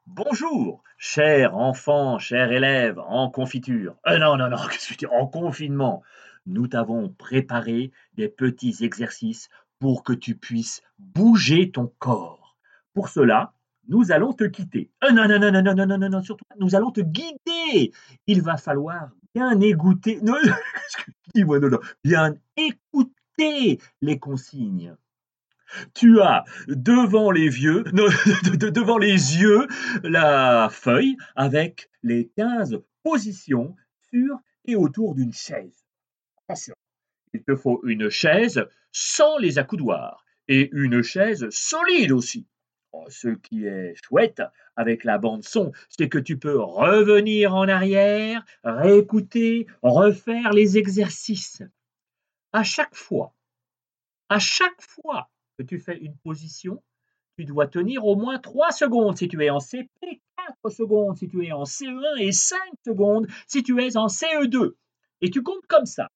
Bonjour, cher enfant, cher élève en confiture. Non, non, non, qu'est-ce que tu dis? En confinement. Nous t'avons préparé des petits exercices pour que tu puisses bouger ton corps. Pour cela, nous allons te quitter. Non, non, non, non, non, non, non, non, non, surtout, nous allons te guider. Il va falloir bien écouter. Non, qu'est-ce que tu dis, moi, non, non, bien écouter les consignes. Tu as devant les vieux, non, devant les yeux la feuille avec les 15 positions sur et autour d'une chaise. Attention, il te faut une chaise sans les accoudoirs et une chaise solide aussi. Oh, ce qui est chouette avec la bande son, c'est que tu peux revenir en arrière, réécouter, refaire les exercices. À chaque fois à chaque fois que tu fais une position, tu dois tenir au moins 3 secondes si tu es en CP, 4 secondes si tu es en CE1 et 5 secondes si tu es en CE2. Et tu comptes comme ça.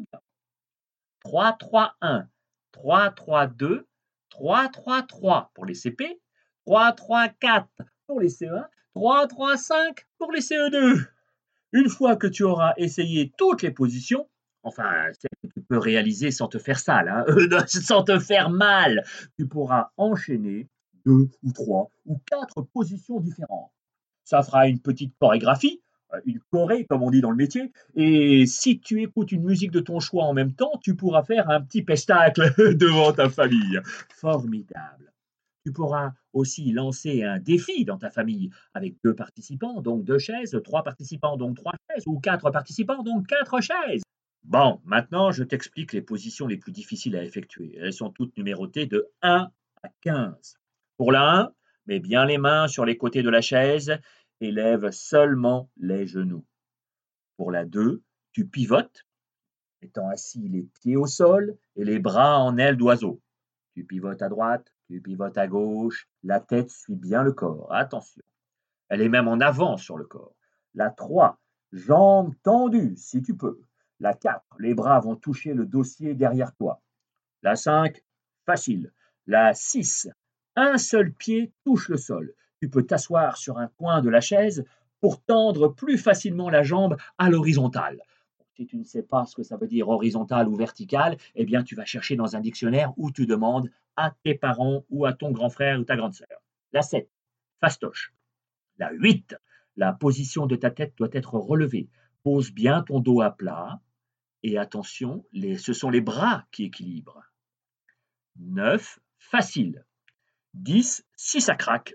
3-3-1, 3-3-2, 3-3-3 pour les CP, 3-3-4 pour les CE1, 3-3-5 pour les CE2. Une fois que tu auras essayé toutes les positions, enfin, celles que tu peux réaliser sans te faire sale, hein, sans te faire mal, tu pourras enchaîner 2 ou 3 ou 4 positions différentes. Ça fera une petite chorégraphie, une choré comme on dit dans le métier, et si tu écoutes une musique de ton choix en même temps, tu pourras faire un petit pestacle devant ta famille. Formidable. Tu pourras aussi lancer un défi dans ta famille avec 2 participants, donc 2 chaises, 3 participants, donc 3 chaises, ou 4 participants, donc 4 chaises. Bon, maintenant je t'explique les positions les plus difficiles à effectuer. Elles sont toutes numérotées de 1 à 15. Pour la 1, mets bien les mains sur les côtés de la chaise et lève seulement les genoux. Pour la 2, tu pivotes, étant assis les pieds au sol et les bras en aile d'oiseau. Tu pivotes à droite, tu pivotes à gauche, la tête suit bien le corps. Attention, elle est même en avant sur le corps. La 3, jambes tendues si tu peux. La 4, les bras vont toucher le dossier derrière toi. La 5, facile. La 6, un seul pied touche le sol. Tu peux t'asseoir sur un coin de la chaise pour tendre plus facilement la jambe à l'horizontale. Si tu ne sais pas ce que ça veut dire horizontal ou vertical, eh bien tu vas chercher dans un dictionnaire où tu demandes à tes parents ou à ton grand frère ou ta grande sœur. La 7, fastoche. La 8, la position de ta tête doit être relevée. Pose bien ton dos à plat et attention, ce sont les bras qui équilibrent. 9, facile. 10, si ça craque.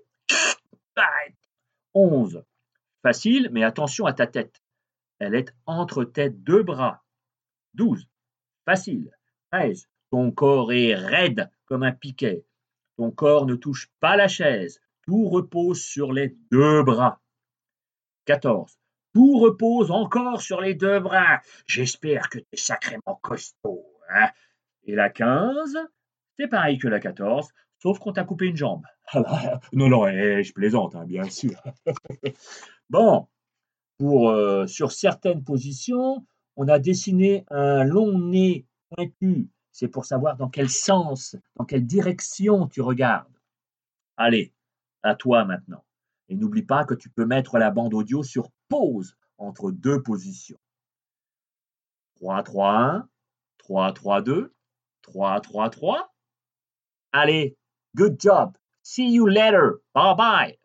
11, facile, mais attention à ta tête. Elle est entre tes deux bras. 12, facile. 13, ton corps est raide comme un piquet. Ton corps ne touche pas la chaise. Tout repose sur les deux bras. 14, tout repose encore sur les deux bras. J'espère que tu es sacrément costaud. Hein. Et la 15, c'est pareil que la 14, sauf qu'on t'a coupé une jambe. Non, non, je plaisante, hein, bien sûr. Bon, sur certaines positions, on a dessiné un long nez pointu. C'est pour savoir dans quel sens, dans quelle direction tu regardes. Allez, à toi maintenant. Et n'oublie pas que tu peux mettre la bande audio sur pause entre deux positions. 3-3-1, 3-3-2, 3-3-3. Allez, good job. See you later. Bye bye.